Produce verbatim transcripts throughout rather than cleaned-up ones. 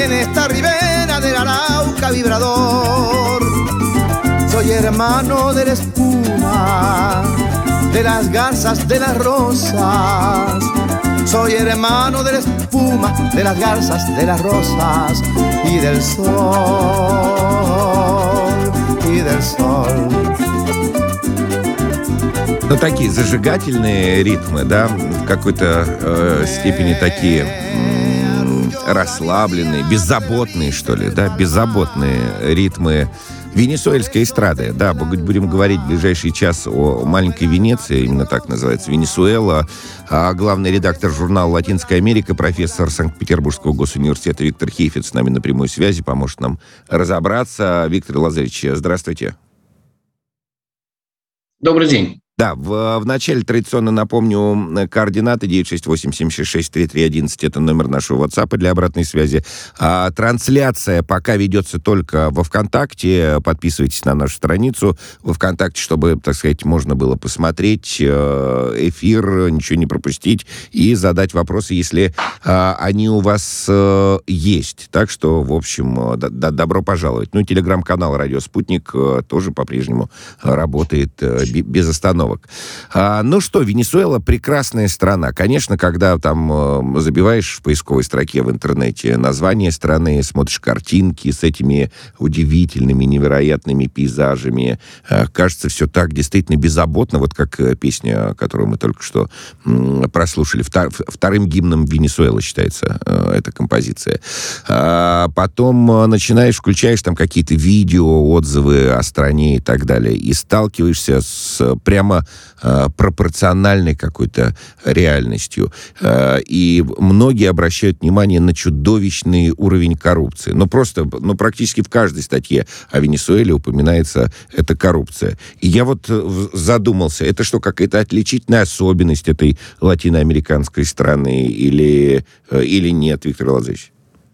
en esta ribera del Arauca vibrador. Soy hermano de la espuma, de las garzas, de las rosas. Soy hermano de la espuma, de las garzas, de las rosas y del sol, y del sol. Ну, такие зажигательные ритмы, да, в какой-то э, степени такие м- расслабленные, беззаботные, что ли, да, беззаботные ритмы венесуэльской эстрады. Да, будем говорить в ближайший час о маленькой Венеции, именно так называется, Венесуэла. А главный редактор журнала «Латинская Америка», профессор Санкт-Петербургского госуниверситета Виктор Хейфетz с нами на прямой связи, поможет нам разобраться. Виктор Лазаревич, здравствуйте. Добрый день. Да, в, в начале традиционно напомню координаты девять шесть восемь семь шесть шесть три три один ноль. Это номер нашего WhatsApp для обратной связи. А, трансляция пока ведется только во ВКонтакте. Подписывайтесь на нашу страницу во ВКонтакте, чтобы, так сказать, можно было посмотреть эфир, ничего не пропустить и задать вопросы, если а, они у вас а, есть. Так что, в общем, д- д- добро пожаловать. Ну, телеграм-канал «Радио Спутник» а, тоже по-прежнему работает а, б- без остановок. А, ну что, Венесуэла прекрасная страна. Конечно, когда там э, забиваешь в поисковой строке в интернете название страны, смотришь картинки с этими удивительными, невероятными пейзажами, э, кажется, все так действительно беззаботно, вот как э, песня, которую мы только что э, прослушали. Втор, вторым гимном Венесуэлы считается э, эта композиция. А потом э, начинаешь, включаешь там какие-то видео, отзывы о стране и так далее, и сталкиваешься с прямо пропорциональной какой-то реальностью. И многие обращают внимание на чудовищный уровень коррупции. Ну, просто, ну, практически в каждой статье о Венесуэле упоминается эта коррупция. И я вот задумался, это что, какая-то отличительная особенность этой латиноамериканской страны или, или нет, Виктор Лазаревич?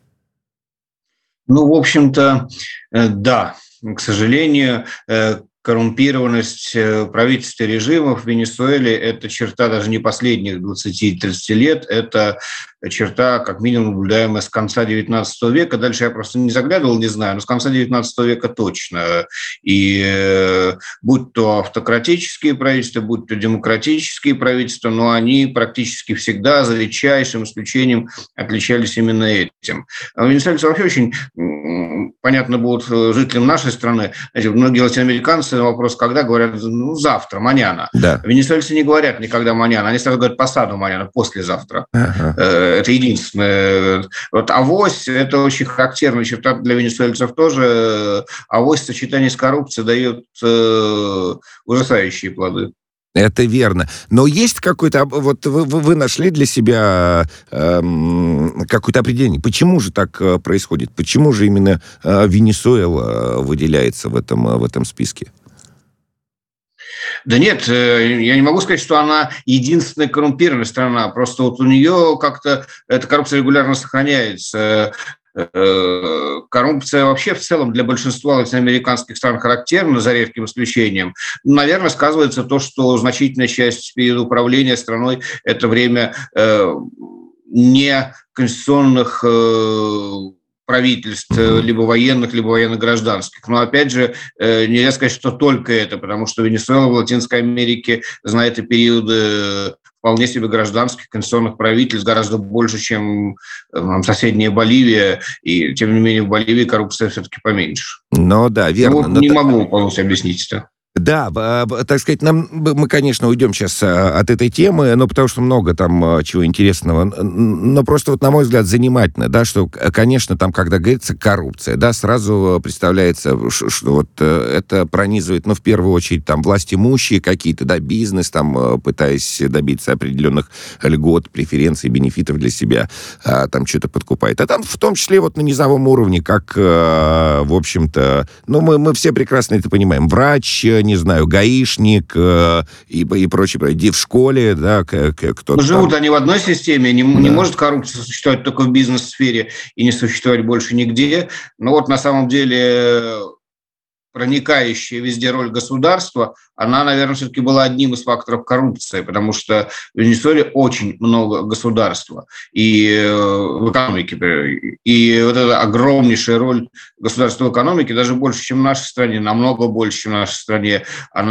Ну, в общем-то, да. К сожалению, коррумпированность правительства и режимов в Венесуэле – это черта даже не последних двадцати-тридцати лет, это черта, как минимум, наблюдаемая с конца девятнадцатого века. Дальше я просто не заглядывал, не знаю, но с конца девятнадцатого века точно. И э, будь то автократические правительства, будь то демократические правительства, но они практически всегда, за редчайшим исключением, отличались именно этим. А венесуэльцы вообще очень, понятно, будут жителям нашей страны. Знаете, многие латиноамериканцы на вопрос «когда?» говорят «ну, завтра, маняна». Да. Венесуэльцы не говорят никогда «маняна», они сразу говорят «пасадо маняна», «послезавтра». Ага. Это единственное. Вот авось – это очень характерная черта для венесуэльцев тоже. Авось в сочетании с коррупцией дает э, ужасающие плоды. Это верно. Но есть какой-то... Вот вы, вы нашли для себя э, какое-то определение. Почему же так происходит? Почему же именно Венесуэла выделяется в этом, в этом списке? Да нет, я не могу сказать, что она единственная коррумпированная страна. Просто вот у нее как-то эта коррупция регулярно сохраняется. Коррупция вообще в целом для большинства латиноамериканских стран характерна, за редким исключением. Наверное, сказывается то, что значительная часть периода управления страной – это время не конституционных правительств, либо военных, либо военно-гражданских. Но, опять же, нельзя сказать, что только это, потому что Венесуэла в Латинской Америке знает и периоды вполне себе гражданских конституционных правительств гораздо больше, чем там, соседняя Боливия, и, тем не менее, в Боливии коррупция все-таки поменьше. Ну, да, верно. Вот не могу полностью объяснить это. Да, так сказать, нам, мы, конечно, уйдем сейчас от этой темы, но потому что много там чего интересного, но просто вот, на мой взгляд, занимательно, да, что, конечно, там, когда говорится коррупция, да, сразу представляется, что вот это пронизывает, ну, в первую очередь, там, властимущие какие-то, да, бизнес, там, пытаясь добиться определенных льгот, преференций, бенефитов для себя, там, что-то подкупает. А там, в том числе, вот на низовом уровне, как, в общем-то, ну, мы, мы все прекрасно это понимаем, врач, не знаю, гаишник э, и, и прочее, в школе, да, кто-то. Живут там. Они в одной системе, не, да. не может коррупция существовать только в бизнес-сфере и не существовать больше нигде. Но вот на самом деле проникающая везде роль государства, она, наверное, все-таки была одним из факторов коррупции, потому что в Венесуэле очень много государства и в экономике. И вот эта огромнейшая роль государства в экономике, даже больше, чем в нашей стране, намного больше, чем в нашей стране,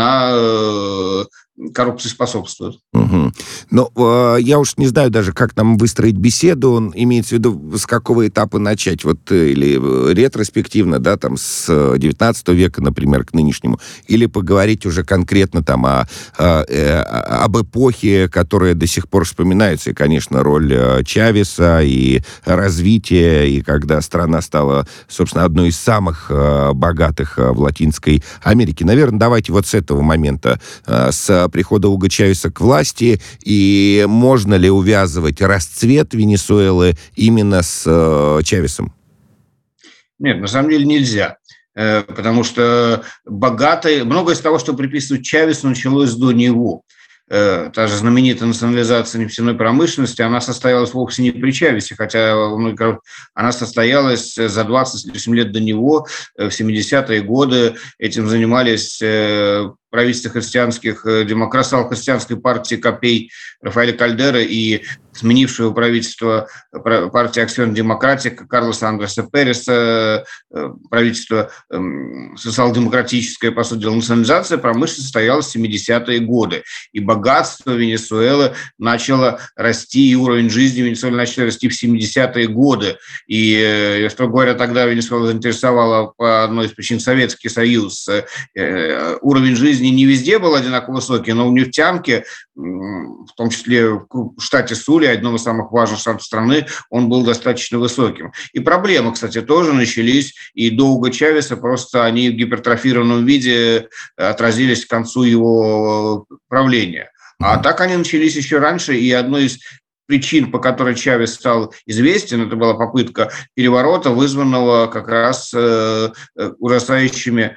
она коррупции способствует. Угу. Но э, я уж не знаю даже, как нам выстроить беседу. Он имеется в виду, с какого этапа начать, вот, или ретроспективно, да, там, с девятнадцатого века, например, к нынешнему, или поговорить уже конкретно там о, о, о, об эпохе, которая до сих пор вспоминается, и, конечно, роль Чавеса, и развитие, и когда страна стала, собственно, одной из самых э, богатых в Латинской Америке. Наверное, давайте вот с этого момента, э, с прихода Уго Чавеса к власти, и можно ли увязывать расцвет Венесуэлы именно с э, Чавесом? Нет, на самом деле нельзя, э, потому что богатые, многое из того, что приписывают Чавесу, началось до него. Э, та же знаменитая национализация нефтяной промышленности, она состоялась вовсе не при Чавесе, хотя она состоялась за двадцать лет до него, в семидесятые годы. Этим занимались э, правительство христианских демократов, христианской партии Копей Рафаэля Кальдера и сменившего правительство партии Аксион-демократика Карлоса Андреса Переса, правительство социал-демократическое, по сути дела, национализация промышленности состоялась в семидесятые годы. И богатство Венесуэлы начало расти, и уровень жизни Венесуэлы начал расти в семидесятые годы. И, строго говоря, тогда Венесуэла заинтересовала по одной из причин Советский Союз. Уровень жизни не везде был одинаково высокий, но в нефтянке, в том числе в штате Сули, одном из самых важных штатов страны, он был достаточно высоким. И проблемы, кстати, тоже начались и до Уго Чавеса, просто они в гипертрофированном виде отразились к концу его правления. А так они начались еще раньше, и одной из причин, по которой Чавес стал известен, это была попытка переворота, вызванного как раз э, ужасающими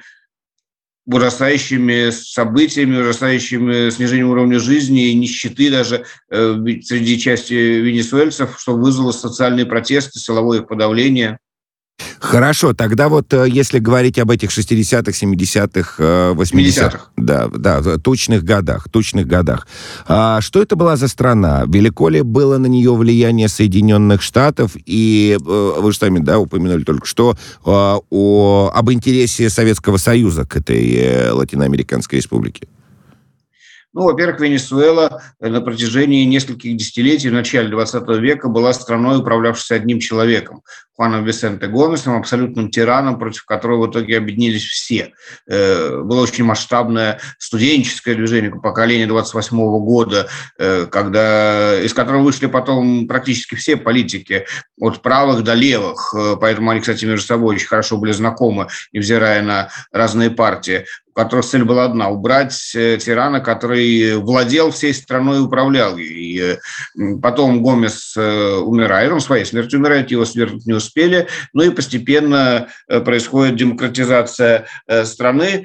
ужасающими событиями, ужасающими снижением уровня жизни и нищеты даже э, среди части венесуэльцев, что вызвало социальные протесты, силовое подавление. Хорошо, тогда вот если говорить об этих шестидесятых, семидесятых, восьмидесятых, да, да, тучных годах, тучных годах, а что это была за страна? Велико ли было на нее влияние Соединенных Штатов? И вы же сами, да, упомянули только что о, о, об интересе Советского Союза к этой латиноамериканской республике. Ну, во-первых, Венесуэла на протяжении нескольких десятилетий в начале двадцатого века была страной, управлявшейся одним человеком, Хуаном Висенте Гомесом, абсолютным тираном, против которого в итоге объединились все. Было очень масштабное студенческое движение поколения двадцать восьмого года, когда, из которого вышли потом практически все политики, от правых до левых, поэтому они, кстати, между собой очень хорошо были знакомы, невзирая на разные партии, у которых цель была одна – убрать тирана, который владел всей страной и управлял ей. И потом Гомес умирает, он своей смертью умирает, его свергнуть не успели, ну и постепенно происходит демократизация страны,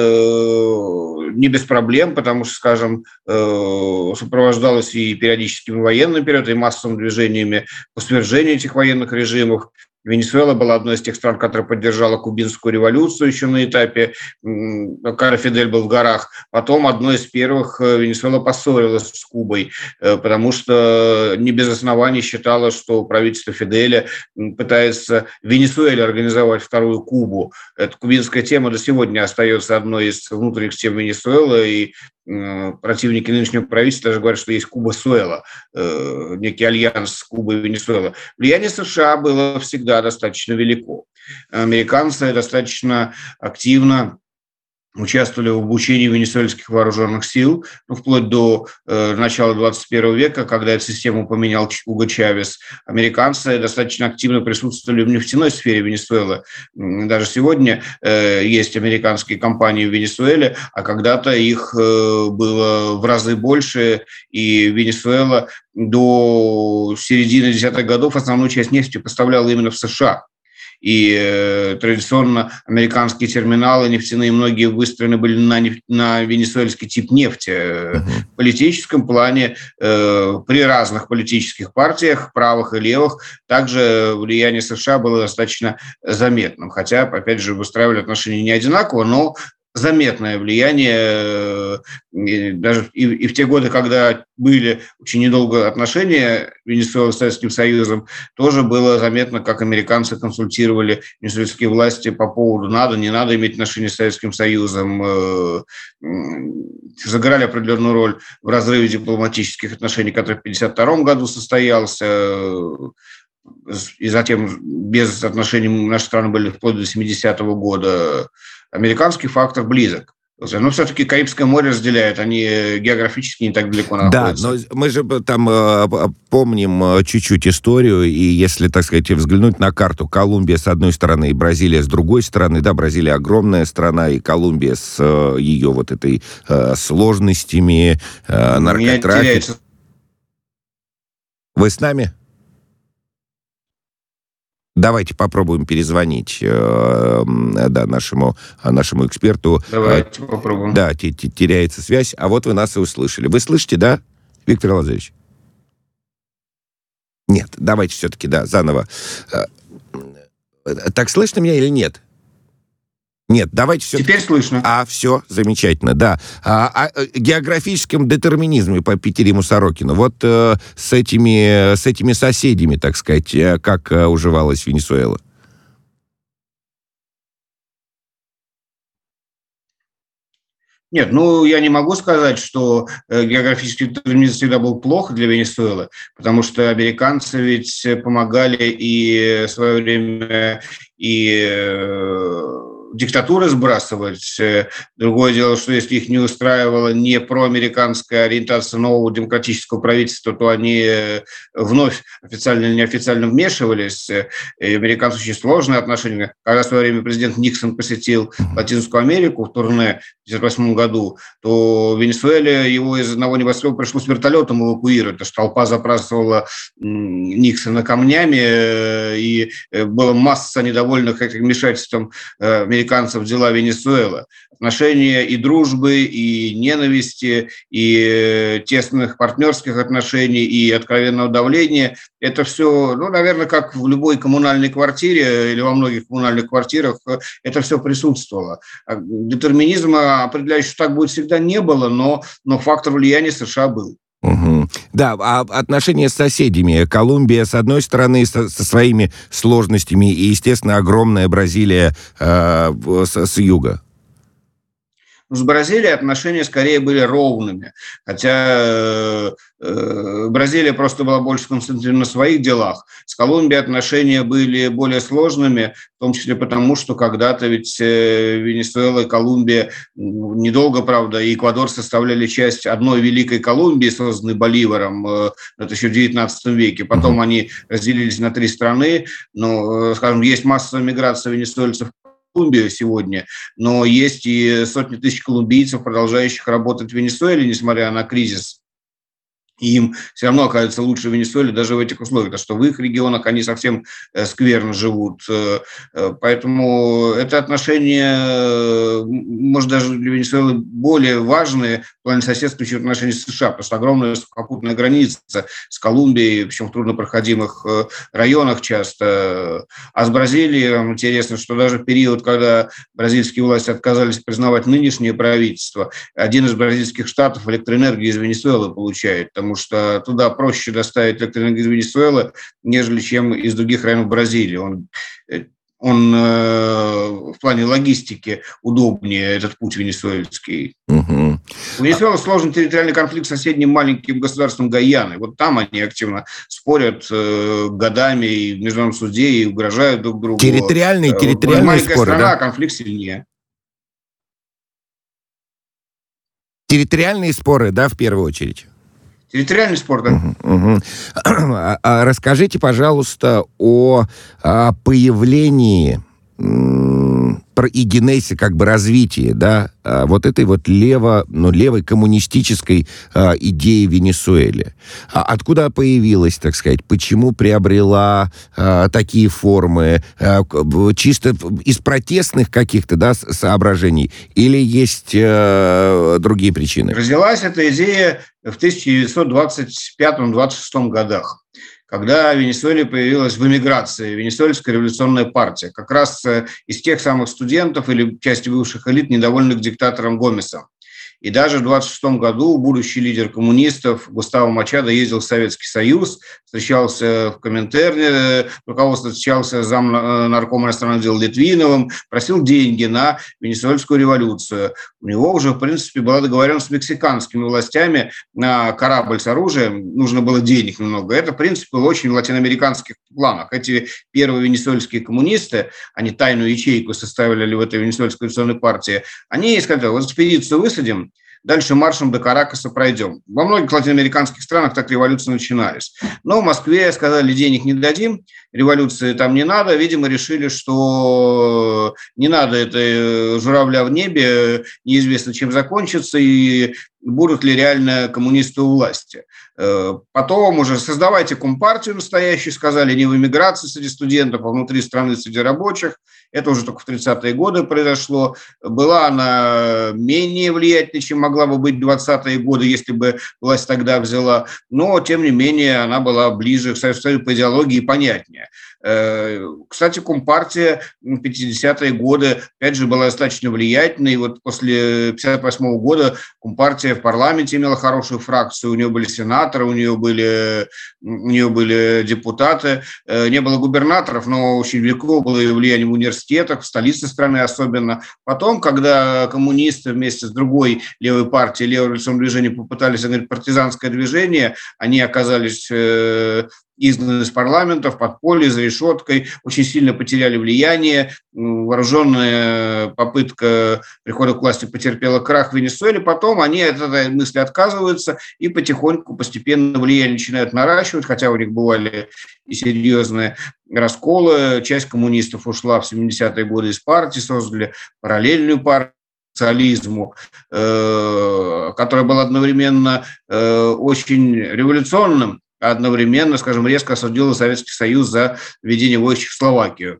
не без проблем, потому что, скажем, сопровождалась и периодическими военными периодами, и массовыми движениями по свержению этих военных режимов. Венесуэла была одной из тех стран, которая поддержала кубинскую революцию еще на этапе, когда Фидель был в горах. Потом одной из первых Венесуэла поссорилась с Кубой, потому что не без оснований считала, что правительство Фиделя пытается в Венесуэле организовать вторую Кубу. Эта кубинская тема до сегодня остается одной из внутренних тем Венесуэлы, и противники нынешнего правительства даже говорят, что есть Куба-Суэла, некий альянс с Кубой и Венесуэлой. Влияние США было всегда достаточно велико. Американцы достаточно активно участвовали в обучении венесуэльских вооруженных сил, ну, вплоть до э, начала двадцать первого века, когда эту систему поменял Уго Чавес. Американцы достаточно активно присутствовали в нефтяной сфере Венесуэлы. Даже сегодня э, есть американские компании в Венесуэле, а когда-то их э, было в разы больше, и Венесуэла до середины десятых годов основную часть нефти поставляла именно в США. и э, традиционно американские терминалы нефтяные многие выстроены были на, нефть, на венесуэльский тип нефти. Uh-huh. В политическом плане э, при разных политических партиях, правых и левых, также влияние США было достаточно заметным. Хотя, опять же, выстраивали отношения не одинаково, но заметное влияние, даже и, и в те годы, когда были очень недолго отношения Венесуэлы с Советским Союзом, тоже было заметно, как американцы консультировали венесуэльские власти по поводу надо, не надо иметь отношения с Советским Союзом, сыграли определенную роль в разрыве дипломатических отношений, который в тысяча девятьсот пятьдесят втором году состоялся, и затем без отношений наши страны были вплоть до семидесятого года. Американский фактор близок. Но все-таки Карибское море разделяет, они географически не так далеко находятся. Да, но мы же там э, помним чуть-чуть историю, и если, так сказать, взглянуть на карту, Колумбия с одной стороны и Бразилия с другой стороны, да, Бразилия огромная страна, и Колумбия с э, ее вот этой э, сложностями, э, наркотрафиком. Вы с нами? Давайте попробуем перезвонить э, да, нашему, нашему эксперту. Давайте э, попробуем. Да, теряется связь, а вот вы нас и услышали. Вы слышите, да, Виктор Лазаревич? Нет, давайте все-таки, да, заново. Так слышно меня или нет? Нет, давайте все. Теперь слышно. А, все, замечательно, да. А, о географическом детерминизме по Петериму Сорокину. Вот э, с, этими, с этими соседями, так сказать, как э, уживалась Венесуэла? Нет, ну, я не могу сказать, что географический детерминизм всегда был плохо для Венесуэлы, потому что американцы ведь помогали и в свое время и диктатуры сбрасывать. Другое дело, что если их не устраивала не проамериканская ориентация нового демократического правительства, то они вновь официально или неофициально вмешивались. И американцы очень сложные отношения. Когда в свое время президент Никсон посетил Латинскую Америку в турне в тысяча девятьсот пятьдесят восьмом году, то в Венесуэле его из одного небоскреба пришлось вертолетом эвакуировать, потому что толпа забрасывала Никсона камнями, и была масса недовольных этим вмешательством американцев в дела Венесуэлы. Отношения и дружбы, и ненависти, и тесных партнерских отношений, и откровенного давления – это все, ну, наверное, как в любой коммунальной квартире или во многих коммунальных квартирах, это все присутствовало. Детерминизма определяющего так будет всегда не было, но, но фактор влияния США был. Угу. Да, а отношения с соседями. Колумбия, с одной стороны, со, со своими сложностями, и, естественно, огромная Бразилия э, с, с юга. С Бразилией отношения скорее были ровными, хотя э, Бразилия просто была больше сконцентрирована на своих делах. С Колумбией отношения были более сложными, в том числе потому, что когда-то ведь э, Венесуэла и Колумбия, недолго, правда, и Эквадор составляли часть одной великой Колумбии, созданной Боливаром, э, это еще в девятнадцатом веке. Потом они разделились на три страны, но, э, скажем, есть массовая миграция венесуэльцев Колумбию сегодня, но есть и сотни тысяч колумбийцев, продолжающих работать в Венесуэле, несмотря на кризис. И им все равно оказывается лучше в Венесуэле даже в этих условиях, потому что в их регионах они совсем скверно живут. Поэтому это отношения, может, даже для Венесуэлы более важные в плане соседства, чем отношения с США, потому что огромная сухопутная граница с Колумбией, причем в труднопроходимых районах часто. А с Бразилией, интересно, что даже в период, когда бразильские власти отказались признавать нынешнее правительство, один из бразильских штатов электроэнергию из Венесуэлы получает, потому что туда проще доставить электроэнергию из Венесуэлы, нежели чем из других районов Бразилии. Он, он э, в плане логистики удобнее, этот путь венесуэльский. Угу. У Венесуэлы сложный территориальный конфликт с соседним маленьким государством Гайаны. Вот там они активно спорят э, годами и в международном суде, и угрожают друг другу. Территориальные, э, территориальные маленькая споры, страна, да? А конфликт сильнее. Территориальные споры, да, в первую очередь? Территориальный спор, да. Угу, угу. А, а расскажите, пожалуйста, о, о появлении про и генезис, как бы развитие, да, вот этой вот лево, ну, левой коммунистической а, идеи в Венесуэле. А откуда появилась, так сказать, почему приобрела а, такие формы? А, чисто из протестных каких-то, да, соображений? Или есть а, другие причины? Родилась эта идея в тысяча девятьсот двадцать пятом — двадцать шестом годах, когда в Венесуэле появилась в эмиграции Венесуэльская революционная партия, как раз из тех самых студентов или части бывших элит, недовольных диктатором Гомесом. И даже в двадцать шестом году будущий лидер коммунистов Густаво Мачадо ездил в Советский Союз, встречался в Коминтерне, руководство встречался с замнаркома иностранных дел Литвиновым, просил деньги на Венесуэльскую революцию. У него уже, в принципе, была договоренность с мексиканскими властями на корабль с оружием, нужно было денег немного. Это, в принципе, было очень в латиноамериканских планах. Эти первые венесуэльские коммунисты, они тайную ячейку составили в этой Венесуэльской революционной партии, они сказали: вот экспедицию высадим, дальше маршем до Каракаса пройдем. Во многих латиноамериканских странах так революции начинались. Но в Москве сказали: денег не дадим, революции там не надо. Видимо, решили, что не надо это журавля в небе, неизвестно, чем закончится, и будут ли реально коммунисты у власти. Потом уже создавайте компартию настоящую, сказали, не в эмиграции среди студентов, а внутри страны среди рабочих. Это уже только в тридцатые годы произошло. Была она менее влиятельной, чем могла бы быть в двадцатые годы, если бы власть тогда взяла. Но, тем не менее, она была ближе к Советскому Союзу по идеологии и понятнее. Кстати, компартия в пятидесятые годы, опять же, была достаточно влиятельной. И вот после пятьдесят восьмого года компартия в парламенте имела хорошую фракцию. У нее были сенаторы, у нее были, у нее были депутаты. Не было губернаторов, но очень велико было и влияние в университетах, в столице страны особенно. Потом, когда коммунисты вместе с другой левой партией, левое революционное движение попытались организовать партизанское движение, они оказались изгнаны из парламента, в подполье, за решеткой, очень сильно потеряли влияние. Вооруженная попытка прихода к власти потерпела крах в Венесуэле. Потом они от этой мысли отказываются и потихоньку, постепенно влияние начинают наращивать, хотя у них бывали и серьезные расколы. Часть коммунистов ушла в семидесятые годы из партии, создали параллельную партию социализму, которая была одновременно очень революционным, а одновременно, скажем, резко осудила Советский Союз за введение войск в Чехословакию.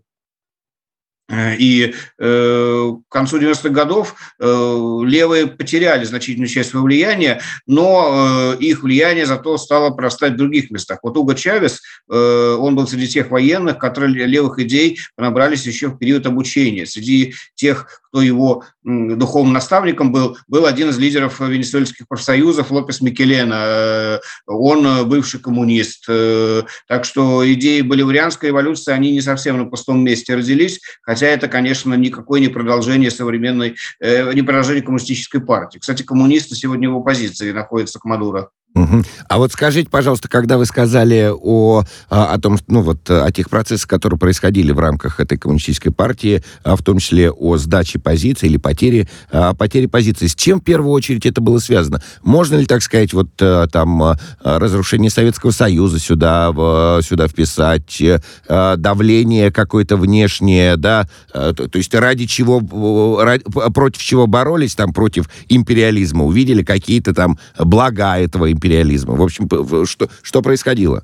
И э, к концу девяностых годов э, левые потеряли значительную часть своего влияния, но э, их влияние зато стало прорастать в других местах. Вот Уго Чавес, э, он был среди тех военных, которые левых идей набрались еще в период обучения. Среди тех, кто его м, духовным наставником был, был один из лидеров венесуэльских профсоюзов Лопес Микелена. Э, он бывший коммунист. Э, так что идеи боливарианской революции, они не совсем на пустом месте родились, хотя это, конечно, никакое не продолжение современной, э, не продолжение коммунистической партии. Кстати, коммунисты сегодня в оппозиции находятся к Мадуро. Угу. А вот скажите, пожалуйста, когда вы сказали о, о том, ну вот, о тех процессах, которые происходили в рамках этой коммунистической партии, в том числе о сдаче позиций или потере, потере позиций, с чем в первую очередь это было связано? Можно ли, так сказать, вот там разрушение Советского Союза сюда, сюда вписать, давление какое-то внешнее, да, то есть ради чего, ради, против чего боролись, там, против империализма, увидели какие-то там блага этого империализма. империализма. В общем, что, что происходило?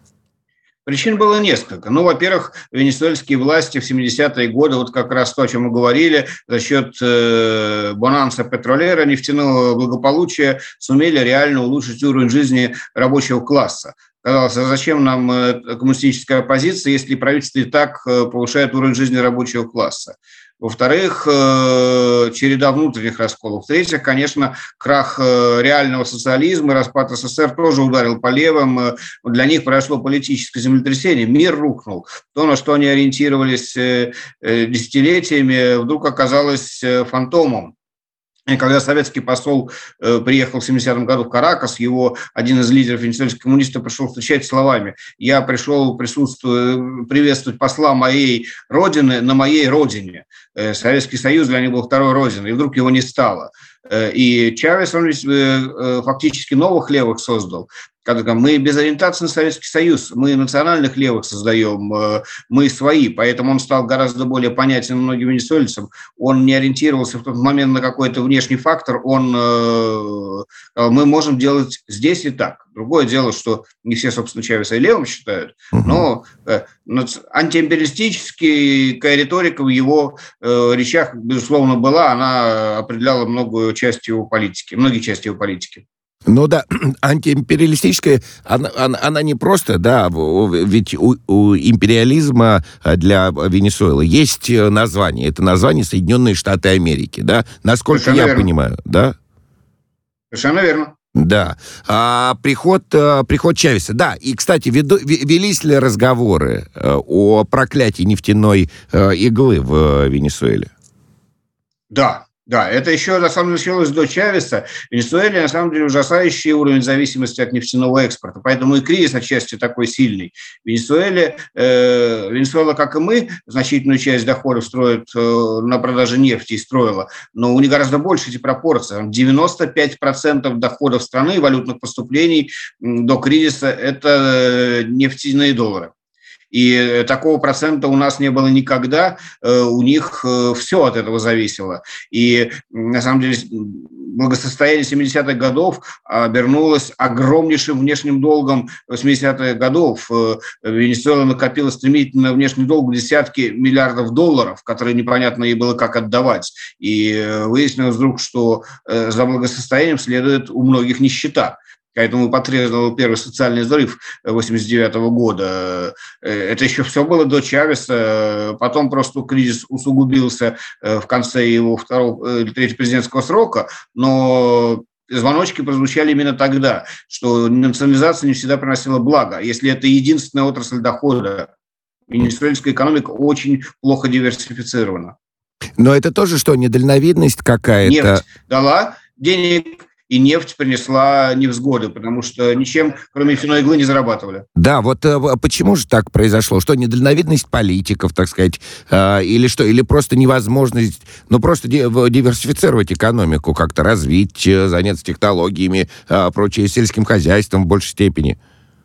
Причин было несколько. Ну, во-первых, венесуэльские власти в семидесятые годы, вот как раз то, о чем мы говорили, за счет э, бонанса петролера, нефтяного благополучия, сумели реально улучшить уровень жизни рабочего класса. Казалось, а зачем нам коммунистическая оппозиция, если правительство и так повышает уровень жизни рабочего класса? Во-вторых, череда внутренних расколов. В-третьих, конечно, крах реального социализма, распад СССР тоже ударил по левым. Для них произошло политическое землетрясение. Мир рухнул. То, на что они ориентировались десятилетиями, вдруг оказалось фантомом. И когда советский посол э, приехал в семидесятом году в Каракас, его один из лидеров венесуэльских коммунистов пришел встречать словами: «Я пришел присутствовать, приветствовать посла моей родины на моей родине». Э, Советский Союз для них был второй родиной, и вдруг его не стало. И Чавес, он ведь фактически новых левых создал. Мы без ориентации на Советский Союз, мы национальных левых создаем, мы свои, поэтому он стал гораздо более понятен многим венесуэльцам. Он не ориентировался в тот момент на какой-то внешний фактор, он, мы можем делать здесь и так. Другое дело, что не все, собственно, Чавеса и левым считают, но антиимпериалистическая риторика в его речах, безусловно, была, она определяла многую часть его политики, многие части его политики. Ну да, антиимпериалистическая, она, она, она не просто, да, ведь у, у империализма для Венесуэлы есть название. Это название Соединенные Штаты Америки, да? Насколько Совершенно я верно. Понимаю, да? Совершенно верно. Да. А приход, приход Чавеса. Да, и, кстати, веду, велись ли разговоры о проклятии нефтяной иглы в Венесуэле? Да. Да, это еще, на самом деле, началось до Чавеса. В Венесуэле, на самом деле, ужасающий уровень зависимости от нефтяного экспорта. Поэтому и кризис отчасти такой сильный. В Венесуэле, э, Венесуэла, как и мы, значительную часть доходов строит э, на продаже нефти и строила. Но у них гораздо больше эти пропорции. девяносто пять процентов доходов страны, валютных поступлений до кризиса – это нефтяные доллары. И такого процента у нас не было никогда, у них все от этого зависело. И на самом деле благосостояние семидесятых годов обернулось огромнейшим внешним долгом восьмидесятых годов. Венесуэла накопила стремительно внешний долг в десятки миллиардов долларов, которые непонятно ей было как отдавать. И выяснилось вдруг, что за благосостоянием следует у многих нищета. Поэтому потребовал первый социальный взрыв восемьдесят девятого года. Это еще все было до Чавеса. Потом просто кризис усугубился в конце его второго или третьего президентского срока. Но звоночки прозвучали именно тогда, что национализация не всегда приносила благо. Если это единственная отрасль дохода, венесуэльская экономика очень плохо диверсифицирована. Но это тоже что, недальновидность какая-то? Нефть дала денег, и нефть принесла невзгоды, потому что ничем, кроме нефтяной иглы, не зарабатывали. Да, вот почему же так произошло? Что, недальновидность политиков, так сказать, э, или что? Или просто невозможность, ну, просто диверсифицировать экономику, как-то развить, заняться технологиями, э, прочее, сельским хозяйством в большей степени?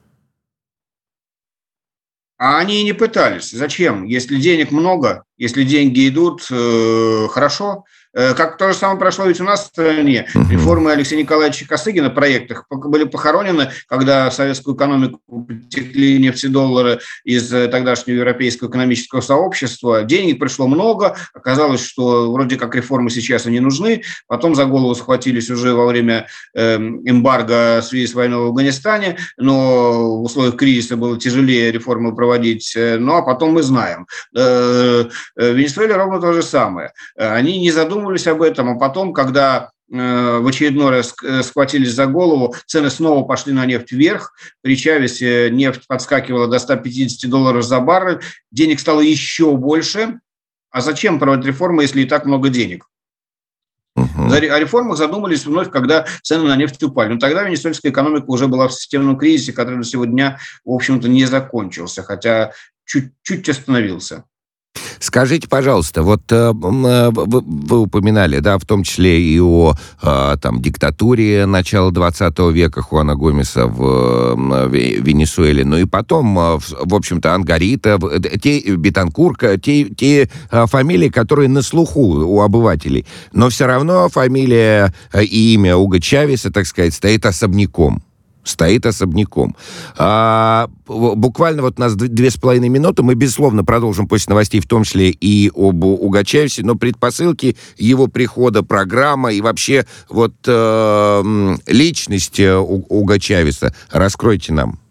А они и не пытались. Зачем? Если денег много, если деньги идут, э, хорошо. Как то же самое прошло ведь у нас в стране. Реформы Алексея Николаевича Косыгина в проектах были похоронены, когда в советскую экономику потекли нефтедоллары из тогдашнего Европейского экономического сообщества. Денег пришло много, оказалось, что вроде как реформы сейчас и не нужны. Потом за голову схватились уже во время эмбарго в связи с войной в Афганистане, но в условиях кризиса было тяжелее реформы проводить. Ну, а потом мы знаем. В Венесуэле ровно то же самое. Они не задумывались об этом, а потом, когда э, в очередной раз схватились за голову, цены снова пошли на нефть вверх. При Чавесе нефть подскакивала до ста пятидесяти долларов за баррель, денег стало еще больше. А зачем проводить реформы, если и так много денег? Uh-huh. О реформах задумались вновь, когда цены на нефть упали. Но тогда венесуэльская экономика уже была в системном кризисе, который до сего дня, в общем-то, не закончился, хотя чуть-чуть остановился. Скажите, пожалуйста, вот э, вы, вы упоминали, да, в том числе и о э, там, диктатуре начала двадцатого века Хуана Гомеса в, в Венесуэле, ну и потом, в, в общем-то, Ангарита, те, Бетанкур, те, те фамилии, которые на слуху у обывателей. Но все равно фамилия и имя Уго Чавеса, так сказать, стоит особняком. Стоит особняком. А, буквально вот у нас две с половиной минуты. Мы, безусловно, продолжим после новостей, в том числе и об Уго Чавесе, но предпосылки его прихода, программа и вообще вот э, личность Уго Чавеса. Раскройте нам.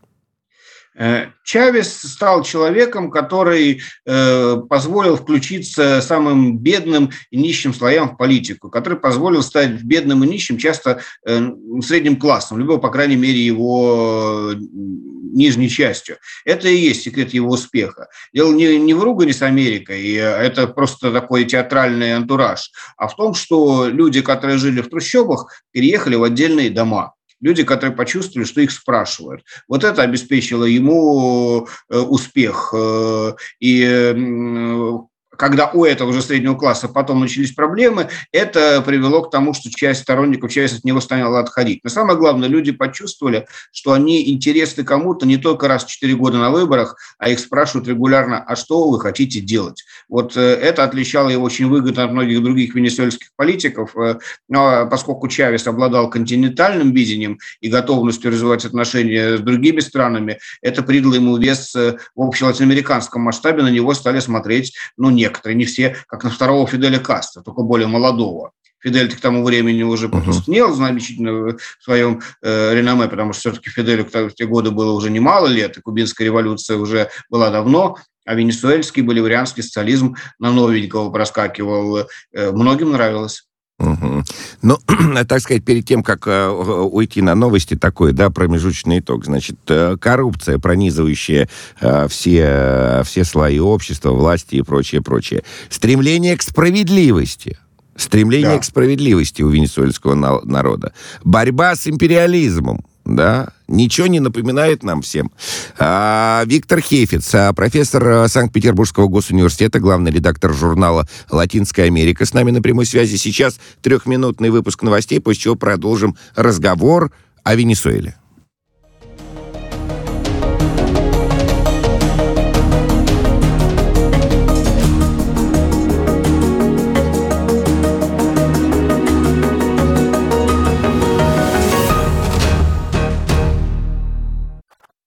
Чавес стал человеком, который э, позволил включиться самым бедным и нищим слоям в политику, который позволил стать бедным и нищим часто э, средним классом, либо, по крайней мере, его нижней частью. Это и есть секрет его успеха. Дело не, не в ругани с Америкой, это просто такой театральный антураж, а в том, что люди, которые жили в трущобах, переехали в отдельные дома. Люди, которые почувствовали, что их спрашивают. Вот это обеспечило ему успех. И когда у этого же среднего класса потом начались проблемы, это привело к тому, что часть сторонников Чавеса от него стала отходить. Но самое главное, люди почувствовали, что они интересны кому-то не только раз в четыре года на выборах, а их спрашивают регулярно, а что вы хотите делать? Вот это отличало его очень выгодно от многих других венесуэльских политиков, но поскольку Чавес обладал континентальным видением и готовностью развивать отношения с другими странами, это придало ему вес в общелатиноамериканском масштабе, на него стали смотреть, ну, не некоторые, не все, как на второго Фиделя Кастро, только более молодого. Фидель к тому времени уже потускнел uh-huh. значительно в своем э, реноме, потому что все-таки Фиделю в те годы было уже немало лет, и кубинская революция уже была давно, а венесуэльский боливарианский социализм на новенького проскакивал. Э, многим нравилось. Угу. Ну, так сказать, перед тем, как э, уйти на новости, такой, да, промежуточный итог. Значит, э, коррупция, пронизывающая э, все, все слои общества, власти и прочее, прочее. Стремление к справедливости. Стремление да. к справедливости у венесуэльского на- народа. Борьба с империализмом. Да, ничего не напоминает нам всем. А, Виктор Хейфиц, профессор Санкт-Петербургского госуниверситета, главный редактор журнала «Латинская Америка», с нами на прямой связи. Сейчас трехминутный выпуск новостей, после чего продолжим разговор о Венесуэле.